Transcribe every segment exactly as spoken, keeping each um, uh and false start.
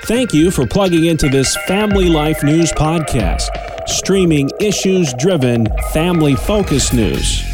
Thank you for plugging into this Family Life News podcast, streaming issues-driven, family-focused news.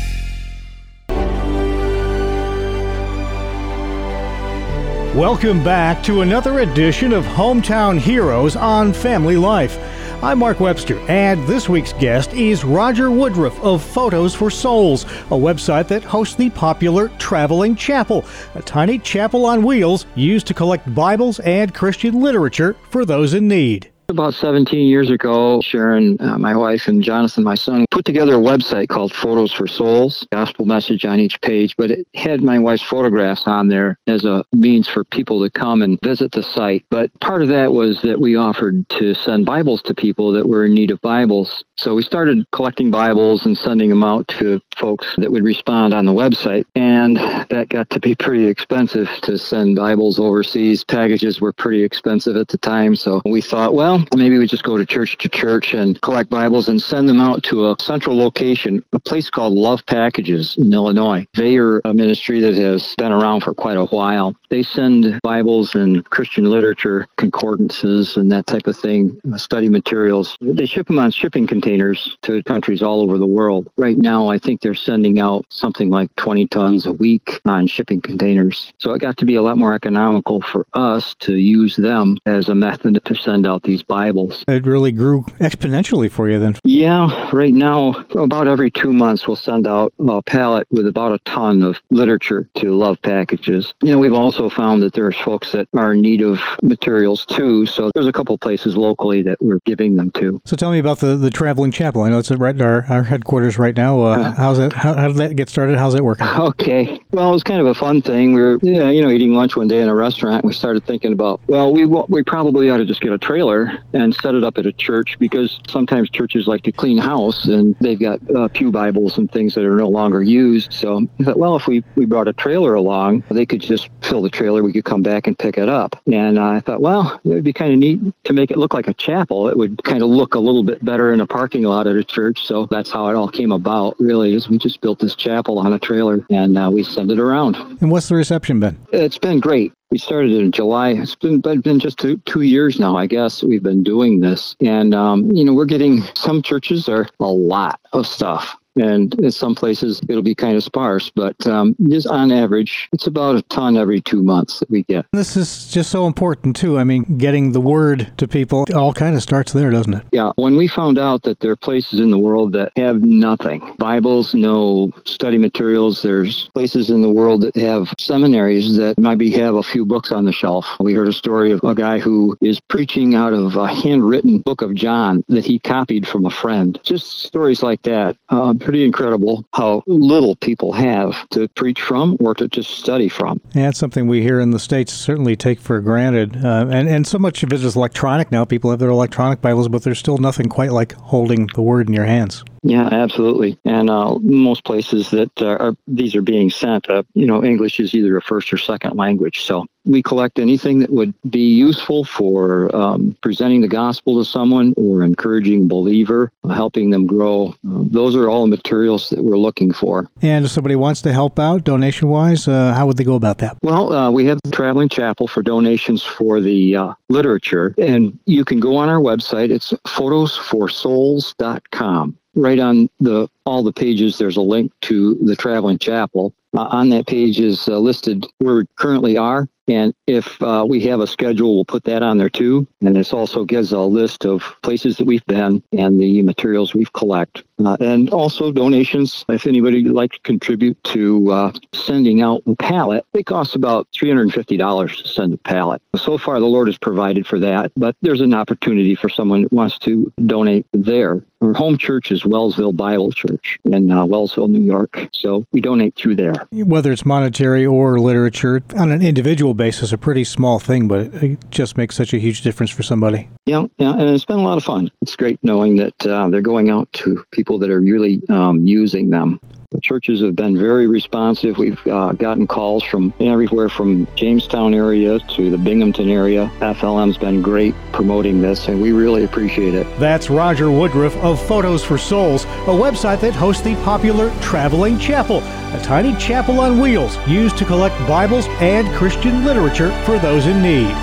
Welcome back to another edition of Hometown Heroes on Family Life. I'm Mark Webster, and this week's guest is Roger Woodruff of Photos for Souls, a website that hosts the popular Traveling Chapel, a tiny chapel on wheels used to collect Bibles and Christian literature for those in need. About seventeen years ago, Sharon, uh, my wife, and Jonathan, my son, put together a website called Photos for Souls, gospel message on each page, but it had my wife's photographs on there as a means for people to come and visit the site. But part of that was that we offered to send Bibles to people that were in need of Bibles. So we started collecting Bibles and sending them out to folks that would respond on the website. And that got to be pretty expensive to send Bibles overseas. Packages were pretty expensive at the time. So we thought, well, maybe we just go to church to church and collect Bibles and send them out to a central location, a place called Love Packages in Illinois. They are a ministry that has been around for quite a while. They send Bibles and Christian literature, concordances, and that type of thing, study materials. They ship them on shipping containers to countries all over the world. Right now, I think they're sending out something like twenty tons a week on shipping containers. So it got to be a lot more economical for us to use them as a method to send out these Bibles. It really grew exponentially for you then. Yeah, right now, about every two months, we'll send out a pallet with about a ton of literature to Love Packages. You know, we've also found that there's folks that are in need of materials too, so there's a couple places locally that we're giving them to. So tell me about the, the Traveling Chapel. I know it's at right our, our headquarters right now. Uh, uh, how's that? How, how did that get started? How's it working? Okay. Well, it was kind of a fun thing. We were, yeah, you know, eating lunch one day in a restaurant. We started thinking about, well, we we probably ought to just get a trailer and set it up at a church, because sometimes churches like to clean house and they've got uh, pew Bibles and things that are no longer used. So I thought, well, if we, we brought a trailer along, they could just fill the trailer. We could come back and pick it up. And uh, I thought, well, it would be kind of neat to make it look like a chapel. It would kind of look a little bit better in a parking lot at a church. So that's how it all came about, really, is we just built this chapel on a trailer and uh, we send it around. And what's the reception been? It's been great. We started in July. It's been been just two, two years now, I guess, we've been doing this. And, um, you know, we're getting, some churches are a lot of stuff. And in some places, it'll be kind of sparse. But um, just on average, it's about a ton every two months that we get. This is just so important, too. I mean, getting the word to people, it all kind of starts there, doesn't it? Yeah. When we found out that there are places in the world that have nothing, Bibles, no study materials, there's places in the world that have seminaries that maybe have a few books on the shelf. We heard a story of a guy who is preaching out of a handwritten book of John that he copied from a friend. Just stories like that. Uh, pretty incredible how little people have to preach from or to just study from. Yeah, it's something we here in the States certainly take for granted. Uh, and, and so much of it is electronic now. People have their electronic Bibles, but there's still nothing quite like holding the Word in your hands. Yeah, absolutely. And uh, most places that uh, are, these are being sent, uh, you know, English is either a first or second language. So we collect anything that would be useful for um, presenting the gospel to someone or encouraging a believer, uh, helping them grow. Uh, those are all the materials that we're looking for. And if somebody wants to help out donation-wise, uh, how would they go about that? Well, uh, we have the Traveling Chapel for donations for the uh, literature. And you can go on our website. It's photos for souls dot com. Right on the all the pages, there's a link to the Traveling Chapel. Uh, on that page is uh, listed where we currently are. And if uh, we have a schedule, we'll put that on there too. And this also gives a list of places that we've been and the materials we've collected. Uh, and also donations, if anybody would like to contribute to uh, sending out a pallet. It costs about three hundred fifty dollars to send a pallet. So far, the Lord has provided for that, but there's an opportunity for someone who wants to donate there. Our home church is Wellsville Bible Church in uh, Wellsville, New York. So we donate through there. Whether it's monetary or literature, on an individual basis, a pretty small thing, but it just makes such a huge difference for somebody. Yeah, yeah, and it's been a lot of fun. It's great knowing that uh, they're going out to people that are really um, using them. The churches have been very responsive. We've uh, gotten calls from everywhere from Jamestown area to the Binghamton area. F L M's been great promoting this, and we really appreciate it. That's Roger Woodruff of Photos for Souls, a website that hosts the popular Traveling Chapel, a tiny chapel on wheels used to collect Bibles and Christian literature for those in need.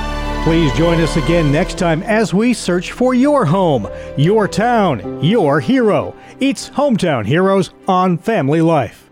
Please join us again next time as we search for your home, your town, your hero. It's Hometown Heroes on Family Life.